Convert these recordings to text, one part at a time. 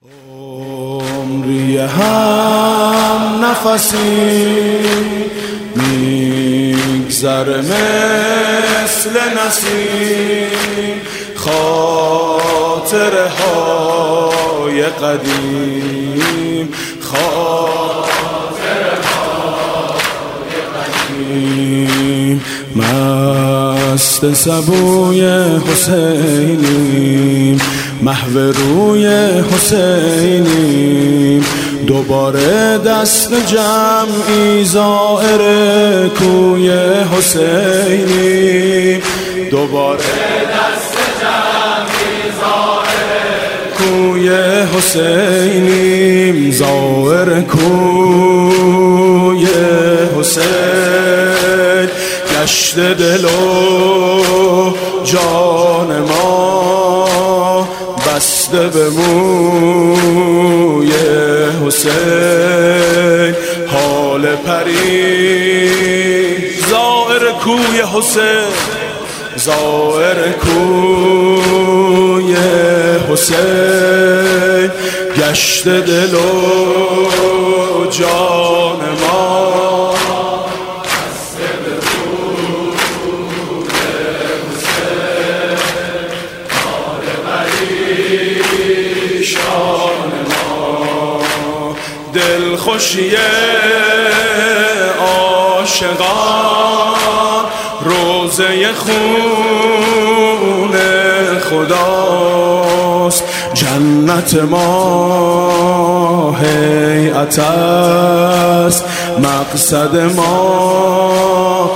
عمری هم نفسی میگذره مثل نسیم، خاطره های قدیم، خاطره های قدیم. مست سبوی حسینیم، محو روی حسینیم، دوباره دست جمعی زائر کوی حسینیم، دوباره دست جمعی زائر کوی حسینیم، زائر کوی حسین. گشت دل و جان ما بسته به موی حسین، حال پری زائر کوی حسین، زائر کوی حسین. گشت دل و جان ما دلخوشی عاشقان روزه خون خداست، جنت ما هیئت است، مقصد ما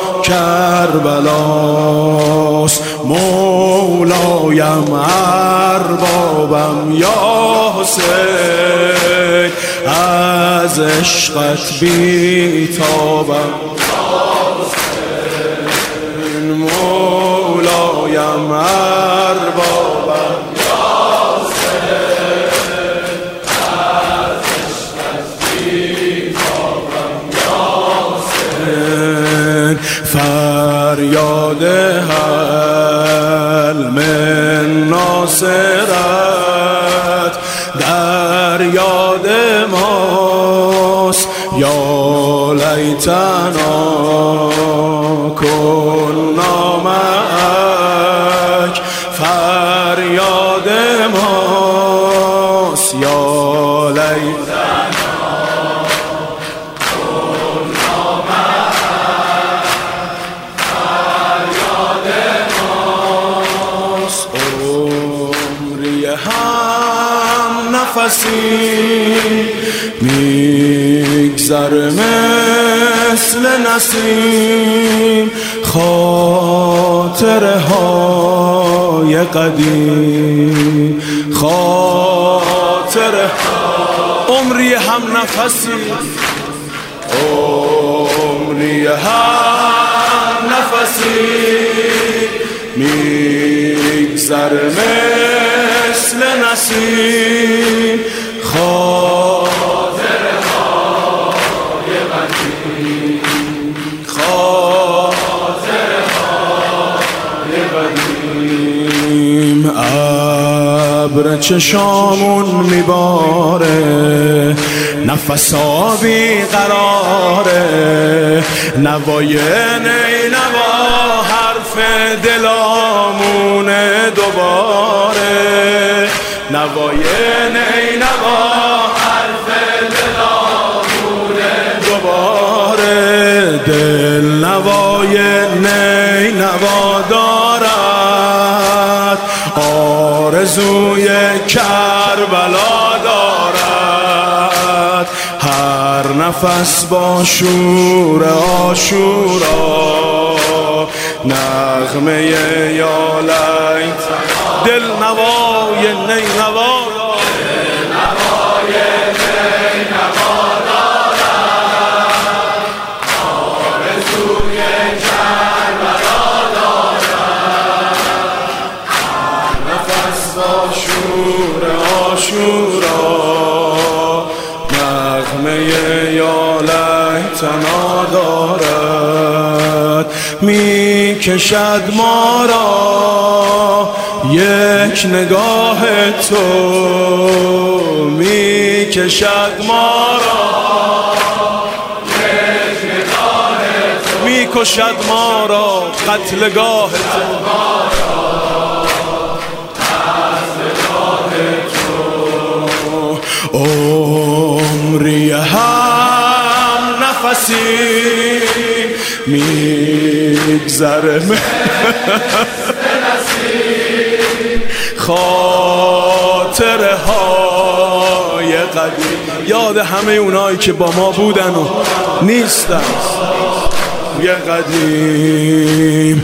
کربلاست. مولایم اربابم یا حسین، از عشقت بیتابم مولایم اربابم یا حسین، از عشقت بیتابم یا حسین. فریاد هل من ناصرت در یاد ماست، یا لیتنا کنا معک. فریاد ماست یا لیتنا کنا معک. فریاد ماست. عمری هم نفسی میگذره مثل نسیم، خاطره های قدیم، خاطره. عمری هم نفسی، عمری هم نفسی میگذره مثل نسیم، خاطره های قدیم، خاطره های قدیم. ابر چشامون میباره، نفسا بی قراره، نوای نینوا حرف دلامونه دوباره، نوای نینوا حرف دلامونه دوباره. دل نوای نینوا دارد، آرزوی کربلا دارد، هر نفس با شور عاشورا، نغمه یا لیت. دل نوای نینوا نغمه یا لیتنا دارد، می کشد ما را یک نگاه تو می کشد ما را، یک نگاه تو می کشد ما را، قتلگاه تو عمری هم نفسی میگذره خاطره های قدیم، یاد همه اونایی که با ما بودن و نیستن یه قدیم.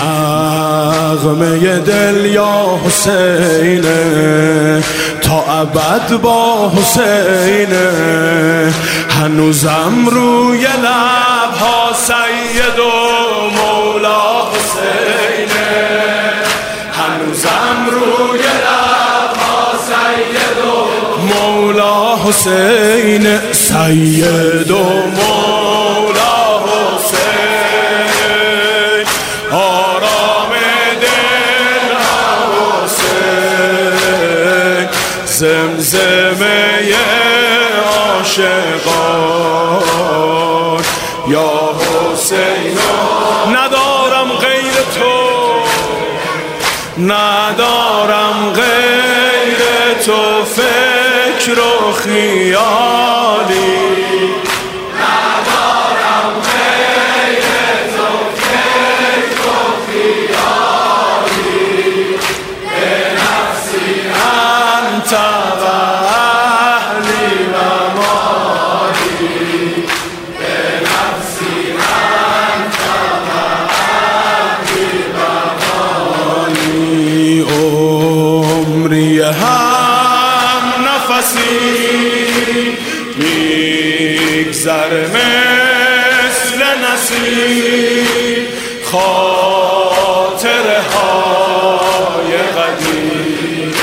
نغمه دل یا حسینه، تا ابد با حسینه، هنوزم روی لبها سید و مولا حسینه، هنوزم روی لبها سید و مولا حسینه، سید و مولا حسین، آرام دل حسین، زمزمه عاشقان یا حسین. ندارم غیر تو، ندارم غیر تو فکر و خیالی، ندارم غیر تو فکر و خیالی، به نفسی انت و اهلی و مالی، به نفسی انت و اهلی و مالی. عمری هم نفسی میگذره مثل نسیم، خاطره های قدیم،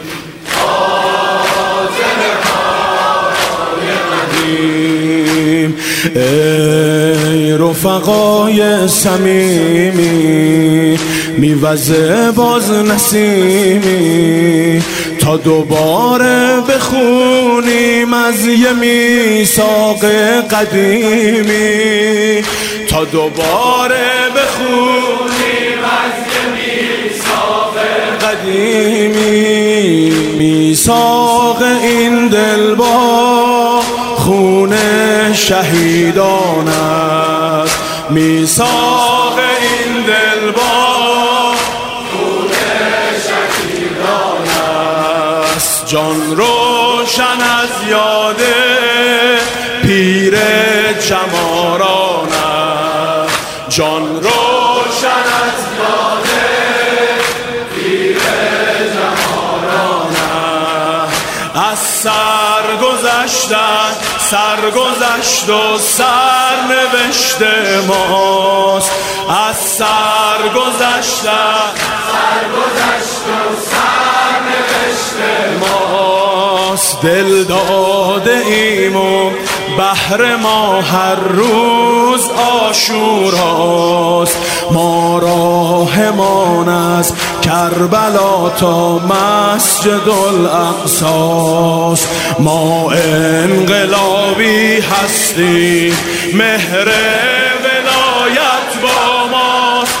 خاطره های قدیم. ای رفقای صمیمی، میوزه باز نسیمی، تا دوباره بخونیم از یه میثاق قدیمی، تا دوباره بخونیم از یه میثاق قدیمی. میثاق این دل با خون شهیدان است، میثاق این دل با جان روشن از یاد پیر چماران است، جان روشن از یاد پیر چماران است. از سر گذشتن سرگذشت و سرنوشت ماست، از سر گذشتن سرگذشت و سرنوشت ماست. دل داده ایم و بهر ما هر روز عاشوراست، ما راهمان از کربلا تا مسجد الاقصاست. ما انقلابی هستیم، مهر ولایت با ماست،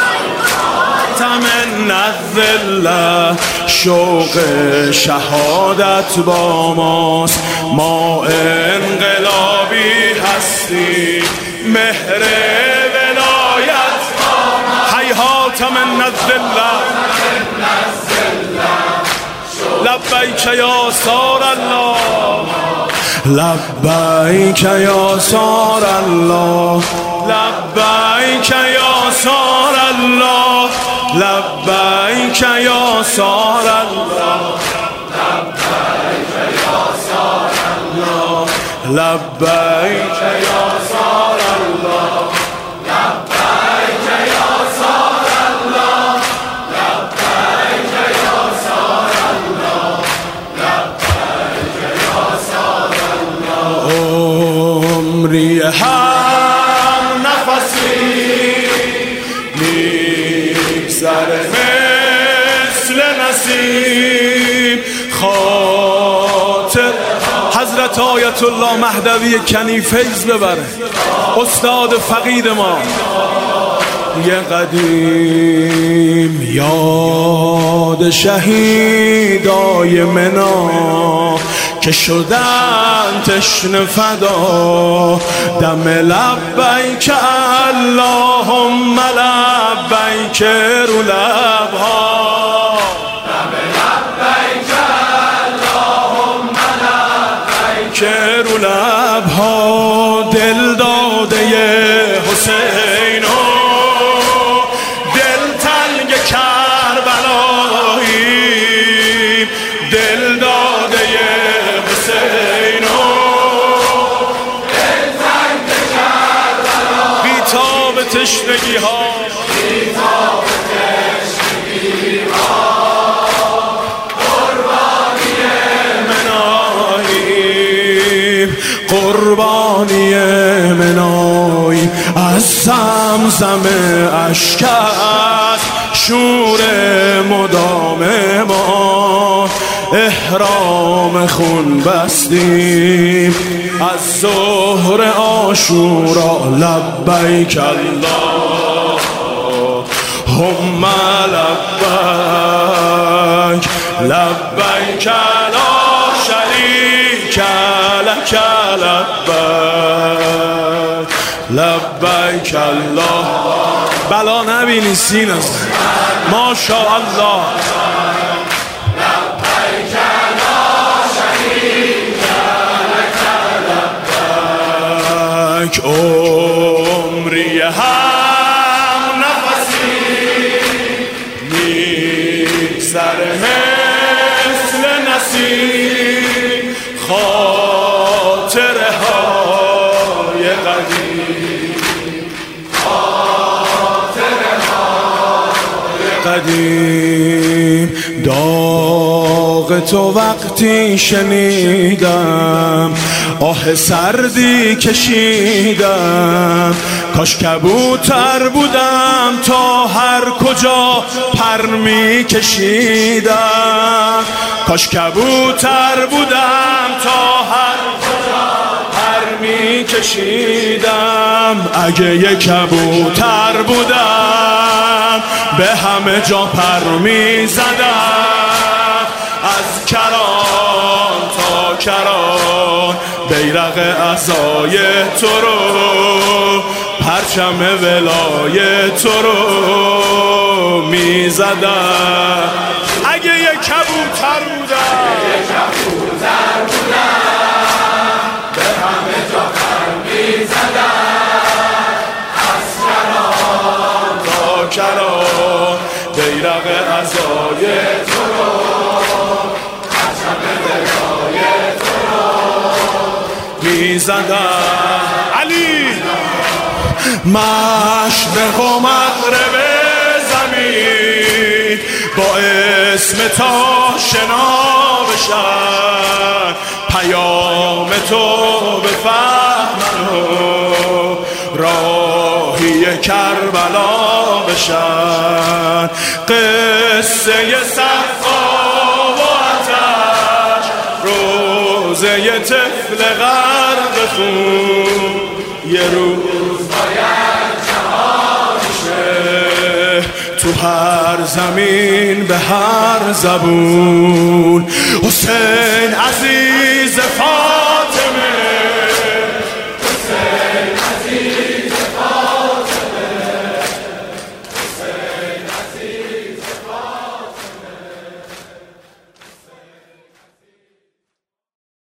تمنا الذله شوق شهادت با ماست. ما انقلابی هستیم، مهر ولایت با ماست. هیهات من الذله لبیک یا سار الله، لبیک یا سار الله، لبیک یا سار الله، لبیک یا سار الله، لبیک یا سار الله، لبیک یا سار الله، لبیک یا سار الله، لبیک یا سار الله، لبیک یا سار الله. عمری هم نفسی میگذره مثل حضرت آیت الله مهدوی کنی فیض ببره، استاد فقید ما. یه قدیم یاد شهیدای منا که شدن تشنه فدا، دم لبیک اللهم لبیک رو لبها، دم لبیک اللهم لبیک رو لبها. دل داده حسین و دل تنگ کربلایی، دل داده حسین و دل تنگ کربلایی، بی‌تاب تشنگی ها، بی‌تاب تشنگی ها، قربانی مناییم، قربانی مناییم. از زمزم اشک است شور مدام ما، احرام خون بستیم از ظهر عاشورا. لبیک اللهم لبیک، لبیک لا شریک لک لبیک، لبیک الله. بلا نبینی سینه ماشاءالله. لبیک لا شریک لک لبیک. عمری هم نفسی میگذره مثل نسیم، خاطره های قدیم، خاطره های قدیم. داغ تو وقتی شنیدم آه سردی کشیدم، کاش کبوتر بودم تا هر کجا پر می کشیدم، کاش کبوتر بودم تا هر کجا پر می کشیدم. اگه یک کبوتر بودم به همه جا پر می زدم، از کران تا کران بیرق عزای تو رو، پرچم ولای تو رو می زدم. اگه یک کبوتر بودم به همه جا پر می زدم، از کران تا کران بیرق عزای تو رو، پرچم ولای تو رو می زدم. علی مشرق و مغرب زمین با اسم تا شنا بشن، پیام تو بفهمن و راهی کربلا بشن. قصه صفا و آتش، روزه طفل غرق خون، یه روز باید جهان شه تو هر زمین به هر زبون. حسین عزیز